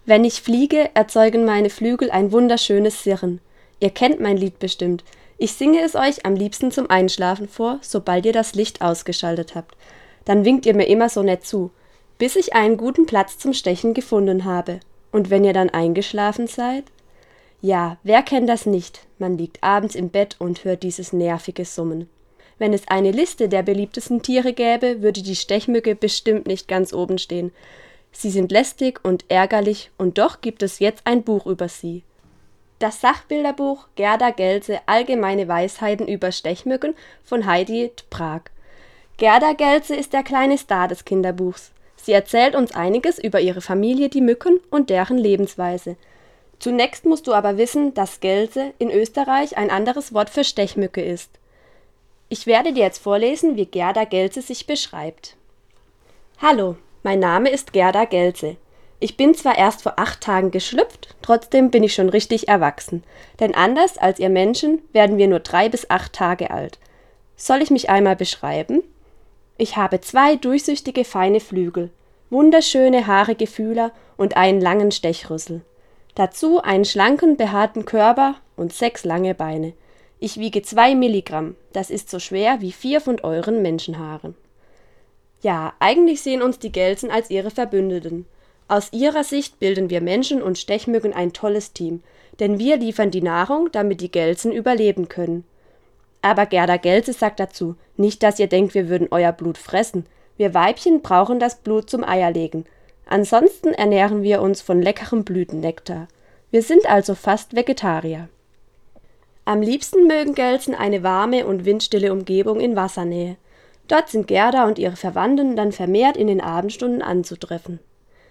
Wenn ich fliege, erzeugen meine Flügel ein wunderschönes Sirren. Ihr kennt mein Lied bestimmt. Ich singe es euch am liebsten zum Einschlafen vor, sobald ihr das Licht ausgeschaltet habt. Dann winkt ihr mir immer so nett zu, bis ich einen guten Platz zum Stechen gefunden habe. Und wenn ihr dann eingeschlafen seid? Ja, wer kennt das nicht? Man liegt abends im Bett und hört dieses nervige Summen. Wenn es eine Liste der beliebtesten Tiere gäbe, würde die Stechmücke bestimmt nicht ganz oben stehen. Sie sind lästig und ärgerlich, und doch gibt es jetzt ein Buch über sie. Das Sachbilderbuch Gerda Gelze Allgemeine Weisheiten über Stechmücken von Heidi Prag. Gerda Gelze ist der kleine Star des Kinderbuchs. Sie erzählt uns einiges über ihre Familie, die Mücken, und deren Lebensweise. Zunächst musst du aber wissen, dass Gelze in Österreich ein anderes Wort für Stechmücke ist. Ich werde dir jetzt vorlesen, wie Gerda Gelze sich beschreibt. Hallo, mein Name ist Gerda Gelze. Ich bin zwar erst vor 8 Tagen geschlüpft, trotzdem bin ich schon richtig erwachsen. Denn anders als ihr Menschen werden wir nur 3 bis 8 Tage alt. Soll ich mich einmal beschreiben? Ich habe 2 durchsichtige feine Flügel, wunderschöne haarige Fühler und einen langen Stechrüssel. Dazu einen schlanken, behaarten Körper und 6 lange Beine. Ich wiege 2 Milligramm, das ist so schwer wie 4 von euren Menschenhaaren. Ja, eigentlich sehen uns die Gelsen als ihre Verbündeten. Aus ihrer Sicht bilden wir Menschen und Stechmücken ein tolles Team, denn wir liefern die Nahrung, damit die Gelsen überleben können. Aber Gerda Gelze sagt dazu, nicht, dass ihr denkt, wir würden euer Blut fressen. Wir Weibchen brauchen das Blut zum Eierlegen. Ansonsten ernähren wir uns von leckerem Blütennektar. Wir sind also fast Vegetarier. Am liebsten mögen Gelsen eine warme und windstille Umgebung in Wassernähe. Dort sind Gerda und ihre Verwandten dann vermehrt in den Abendstunden anzutreffen.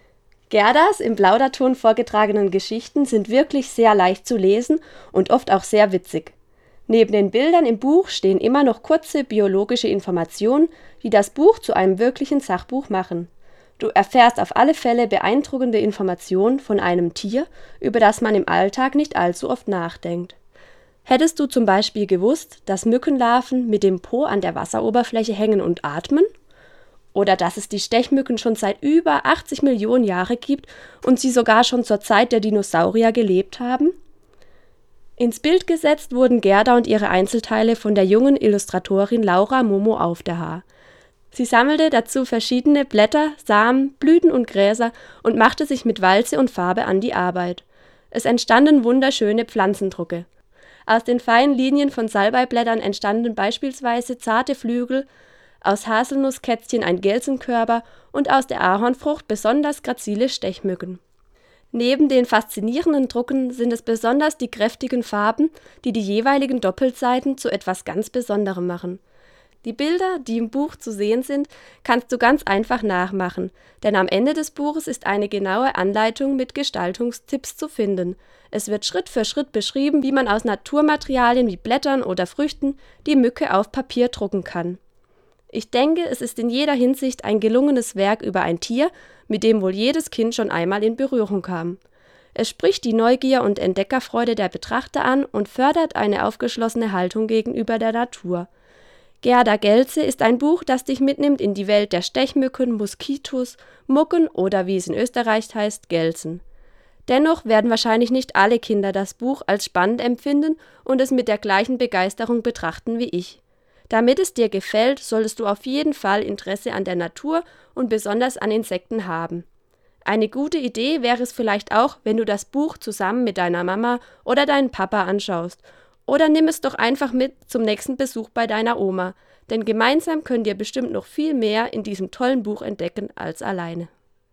Gerdas im Plauderton vorgetragenen Geschichten sind wirklich sehr leicht zu lesen und oft auch sehr witzig. Neben den Bildern im Buch stehen immer noch kurze biologische Informationen, die das Buch zu einem wirklichen Sachbuch machen. Du erfährst auf alle Fälle beeindruckende Informationen von einem Tier, über das man im Alltag nicht allzu oft nachdenkt. Hättest du zum Beispiel gewusst, dass Mückenlarven mit dem Po an der Wasseroberfläche hängen und atmen? Oder dass es die Stechmücken schon seit über 80 Millionen Jahren gibt und sie sogar schon zur Zeit der Dinosaurier gelebt haben? Ins Bild gesetzt wurden Gerda und ihre Einzelteile von der jungen Illustratorin Laura Momo Aufderhaar. Sie sammelte dazu verschiedene Blätter, Samen, Blüten und Gräser und machte sich mit Walze und Farbe an die Arbeit. Es entstanden wunderschöne Pflanzendrucke. Aus den feinen Linien von Salbeiblättern entstanden beispielsweise zarte Flügel, aus Haselnusskätzchen ein Gelsenkörper und aus der Ahornfrucht besonders grazile Stechmücken. Neben den faszinierenden Drucken sind es besonders die kräftigen Farben, die die jeweiligen Doppelseiten zu etwas ganz Besonderem machen. Die Bilder, die im Buch zu sehen sind, kannst du ganz einfach nachmachen, denn am Ende des Buches ist eine genaue Anleitung mit Gestaltungstipps zu finden. Es wird Schritt für Schritt beschrieben, wie man aus Naturmaterialien wie Blättern oder Früchten die Mücke auf Papier drucken kann. Ich denke, es ist in jeder Hinsicht ein gelungenes Werk über ein Tier, mit dem wohl jedes Kind schon einmal in Berührung kam. Es spricht die Neugier und Entdeckerfreude der Betrachter an und fördert eine aufgeschlossene Haltung gegenüber der Natur. Gerda Gelze ist ein Buch, das dich mitnimmt in die Welt der Stechmücken, Moskitos, Mucken oder wie es in Österreich heißt, Gelsen. Dennoch werden wahrscheinlich nicht alle Kinder das Buch als spannend empfinden und es mit der gleichen Begeisterung betrachten wie ich. Damit es dir gefällt, solltest du auf jeden Fall Interesse an der Natur und besonders an Insekten haben. Eine gute Idee wäre es vielleicht auch, wenn du das Buch zusammen mit deiner Mama oder deinem Papa anschaust. Oder nimm es doch einfach mit zum nächsten Besuch bei deiner Oma, denn gemeinsam könnt ihr bestimmt noch viel mehr in diesem tollen Buch entdecken als alleine.